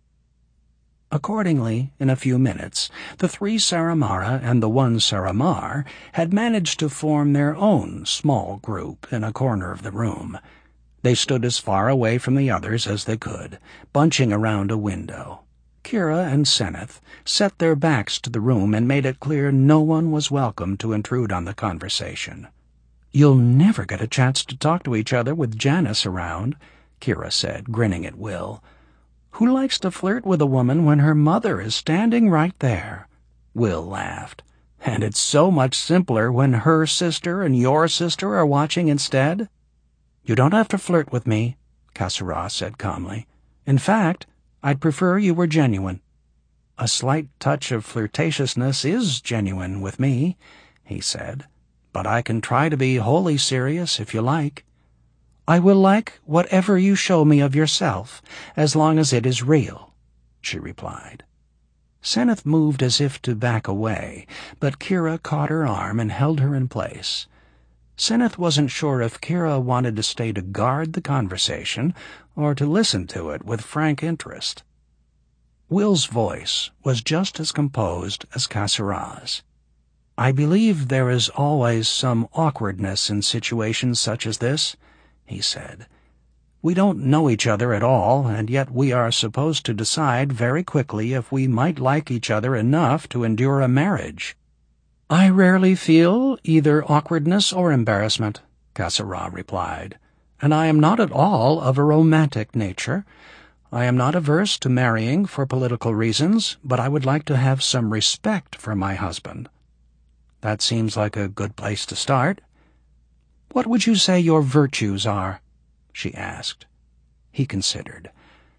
A: Accordingly, in a few minutes, the three Saramara and the one Saramar had managed to form their own small group in a corner of the room. They stood as far away from the others as they could, bunching around a window. Kira and Seneth set their backs to the room and made it clear no one was welcome to intrude on the conversation. "You'll never get a chance to talk to each other with Janice around," Kira said, grinning at Will. "Who likes to flirt with a woman when her mother is standing right there?" Will laughed. "And it's so much simpler when her sister and your sister are watching instead." "You don't have to flirt with me," Kasserah said calmly. "In fact, I'd prefer you were genuine." "A slight touch of flirtatiousness is genuine with me," he said. "But I can try to be wholly serious if you like." "I will like whatever you show me of yourself, as long as it is real," she replied. Seneth moved as if to back away, but Kira caught her arm and held her in place. Seneth wasn't sure if Kira wanted to stay to guard the conversation or to listen to it with frank interest. Will's voice was just as composed as Kasserah's. "I believe there is always some awkwardness in situations such as this," he said. "We don't know each other at all, and yet we are supposed to decide very quickly if we might like each other enough to endure a marriage." "I rarely feel either awkwardness or embarrassment," Cassara replied, "and I am not at all of a romantic nature. I am not averse to marrying for political reasons, but I would like to have some respect for my husband." "That seems like a good place to start." "What would you say your virtues are?" she asked. He considered.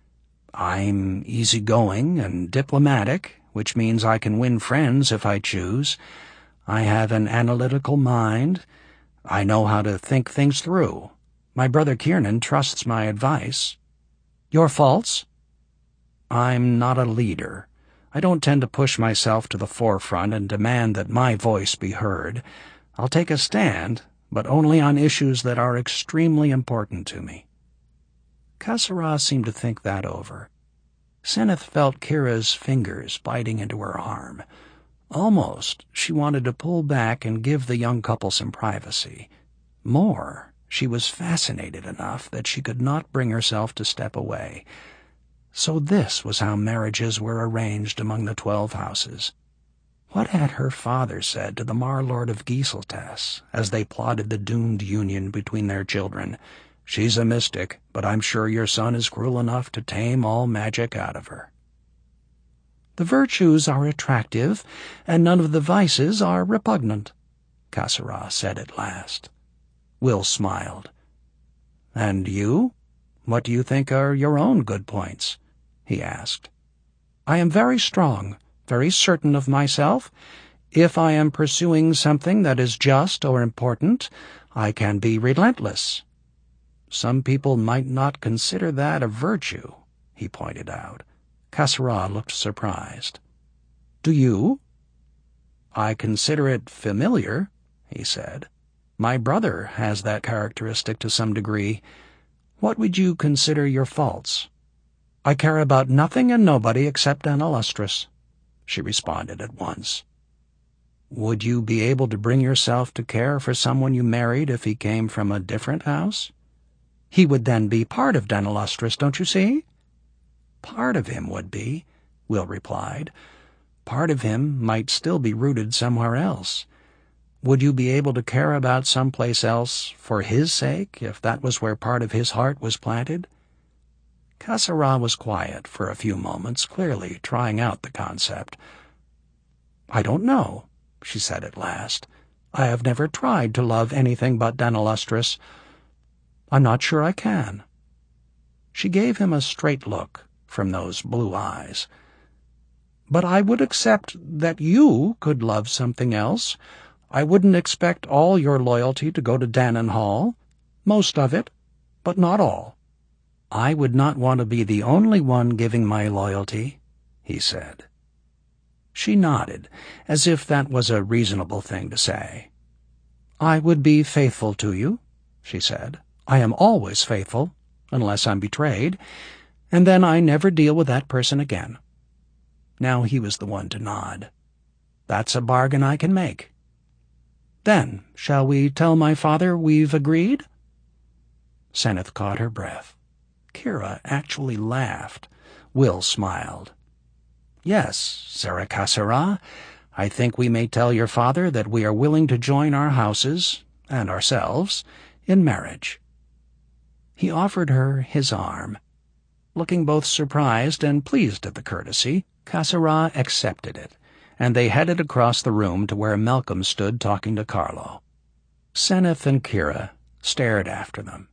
A: "I'm easygoing and diplomatic, which means I can win friends if I choose. I have an analytical mind. I know how to think things through. My brother Kiernan trusts my advice." "Your faults?" "I'm not a leader. I don't tend to push myself to the forefront and demand that my voice be heard. I'll take a stand, but only on issues that are extremely important to me." Cassara seemed to think that over. Seneth felt Kira's fingers biting into her arm. Almost she wanted to pull back and give the young couple some privacy. More, she was fascinated enough that she could not bring herself to step away. So this was how marriages were arranged among the twelve houses. What had her father said to the Marlord of Giseltas as they plotted the doomed union between their children? "She's a mystic, but I'm sure your son is cruel enough to tame all magic out of her." "The virtues are attractive, and none of the vices are repugnant," Cassara said at last. Will smiled. "And you? What do you think are your own good points?" he asked. "I am very strong, very certain of myself. If I am pursuing something that is just or important, I can be relentless." "Some people might not consider that a virtue," he pointed out. Cassara looked surprised. "Do you?" "I consider it familiar," he said. "My brother has that characteristic to some degree. What would you consider your faults?" "I care about nothing and nobody except Anna Lustris," she responded at once. "Would you be able to bring yourself to care for someone you married if he came from a different house?" "He would then be part of Dana Lustris, don't you see?" "Part of him would be," Will replied. "Part of him might still be rooted somewhere else. Would you be able to care about someplace else for his sake, if that was where part of his heart was planted?" Cassara was quiet for a few moments, clearly trying out the concept. "I don't know," she said at last. "I have never tried to love anything but Dana Lustris. I'm not sure I can." She gave him a straight look from those blue eyes. "But I would accept that you could love something else. I wouldn't expect all your loyalty to go to Dannon Hall. Most of it, but not all." "I would not want to be the only one giving my loyalty," he said. She nodded, as if that was a reasonable thing to say. "I would be faithful to you," she said. "I am always faithful, unless I'm betrayed, and then I never deal with that person again." Now he was the one to nod. "That's a bargain I can make." "Then, shall we tell my father we've agreed?" Seneth caught her breath. Kira actually laughed. Will smiled. "Yes, Sarah Cassara, I think we may tell your father that we are willing to join our houses, and ourselves, in marriage." He offered her his arm. Looking both surprised and pleased at the courtesy, Cassara accepted it, and they headed across the room to where Malcolm stood talking to Carlo. Seneth and Kira stared after them.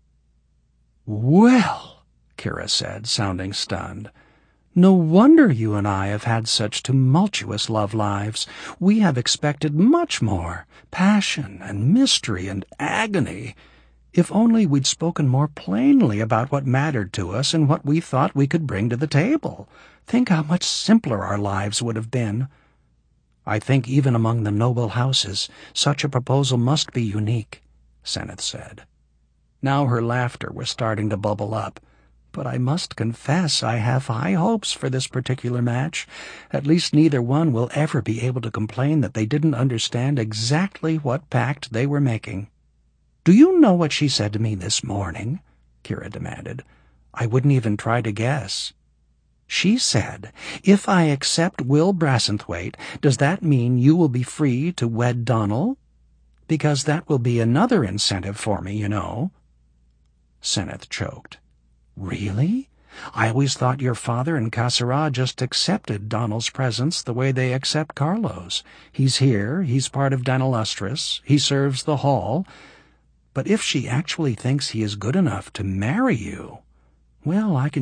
A: "Well," Kira said, sounding stunned, "no wonder you and I have had such tumultuous love lives. We have expected much more, passion and mystery and agony. If only we'd spoken more plainly about what mattered to us and what we thought we could bring to the table. Think how much simpler our lives would have been. I think even among the noble houses, such a proposal must be unique," Seneth said. Now her laughter was starting to bubble up. "But I must confess I have high hopes for this particular match. At least neither one will ever be able to complain that they didn't understand exactly what pact they were making." "Do you know what she said to me this morning?" Kira demanded. "I wouldn't even try to guess."
B: She said, if I accept Will Brassenswaite, does that mean you will be free to wed Donal? Because that will be another incentive for me, you know.
A: Seneth choked.
B: Really? I always thought your father and Cassara just accepted Donal's presence the way they accept Carlo's. He's here, he's part of Danillustrous, he serves the hall. But if she actually thinks he is good enough to marry you, well, I can